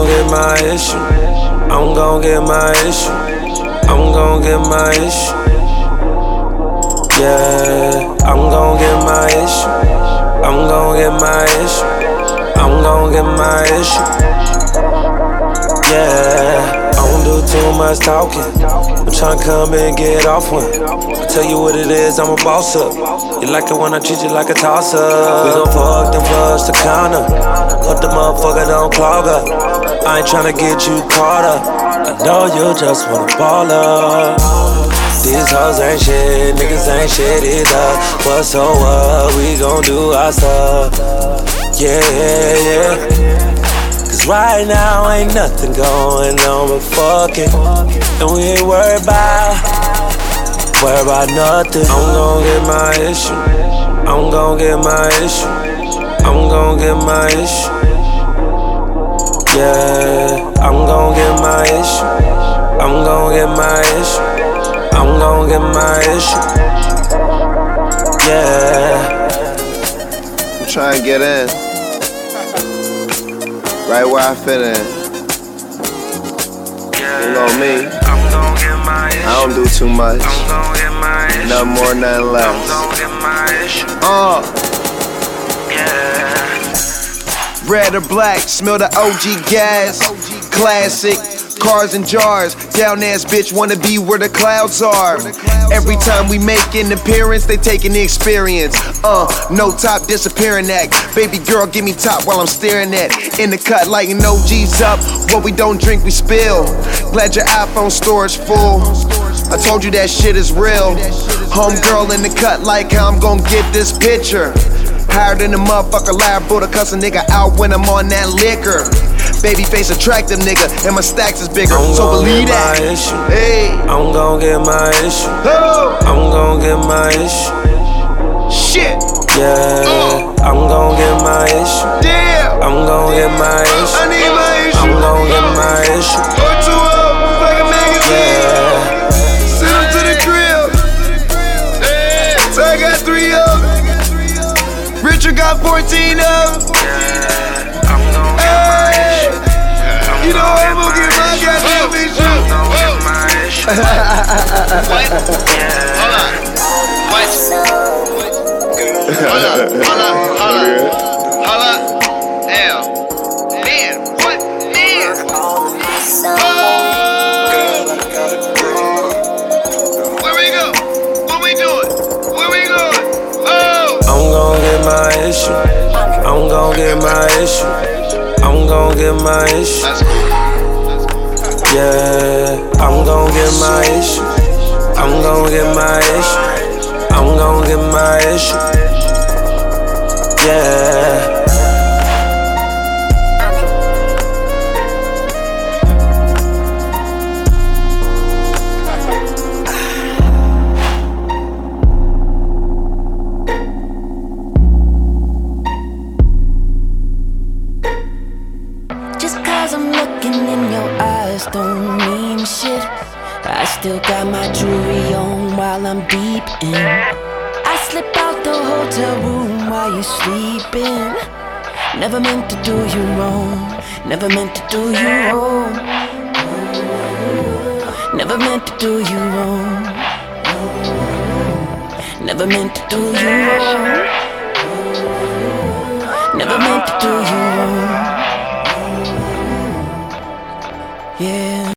gon' get my issue. I'm gon' get my issue. I'm gon' get my issue. Yeah, I'm gon' get my issue. I'm gon' get my issue. I'm gon' get my issue. Yeah, I don't do too much talking. I'm tryna come and get off one. I tell you what it is, I'm a boss up. You like it when I treat you like a toss-up. We gon' fuck them flush the counter. Hope the motherfucker don't clog up. I ain't tryna get you caught up. I know you just wanna ball up. These hoes ain't shit, niggas ain't shit either. But so what, we gon' do our stuff. Yeah, yeah. Cause right now ain't nothing going on but fucking. And we ain't worried about nothing. I'm gon' get my issue. I'm gon' get my issue. I'm gon' get my issue. Yeah, I'm gon' get my issue. I'm gon' get my issue. I'm gon' get my issue. Yeah. I'm trying to get in. Right where I fit in. You know me. I don't do too much. Nothing more, nothing less. Red or black, smell the OG gas. Classic. Cars and jars, down ass bitch wanna be where the clouds are. Every time we make an appearance, they taking the experience. No top disappearing act. Baby girl, give me top while I'm staring at. In the cut, lighting OGs up. What we don't drink, we spill. Glad your iPhone storage full. I told you that shit is real. Homegirl in the cut, like how I'm gon' get this picture. Higher than a motherfucker liable to cuss a nigga out when I'm on that liquor. Babyface attractive nigga, and my stacks is bigger, so believe that. Hey, I'm gon' get my issue. Oh. I'm gon' get my issue. Shit. Yeah, I'm gon' get my issue. Damn. I'm gon' get my issue. I need my issue. I'm gon' get my issue. Or two up, like a magazine. Yeah. Send them to the crib. So I got 3 up. Richard got 14 up. You know I'm gonna get my goddamn issue. What? Hold on. What? Hold up. Damn. Man, what? Man. Where we go? What we doing? Where we going? Oh. I'm gon' get my issue. I'm gon' get my issue. I'm gon' get my issue. Yeah, I'm gon' get my issue. I'm gon' get my issue. I'm gon' get my issue. Yeah. Don't mean shit. I still got my jewelry on while I'm deep in. I slip out the hotel room while you're sleeping. Never meant to do you wrong. Never meant to do you wrong. Never meant to do you wrong. Never meant to do you wrong. Never meant to do you wrong.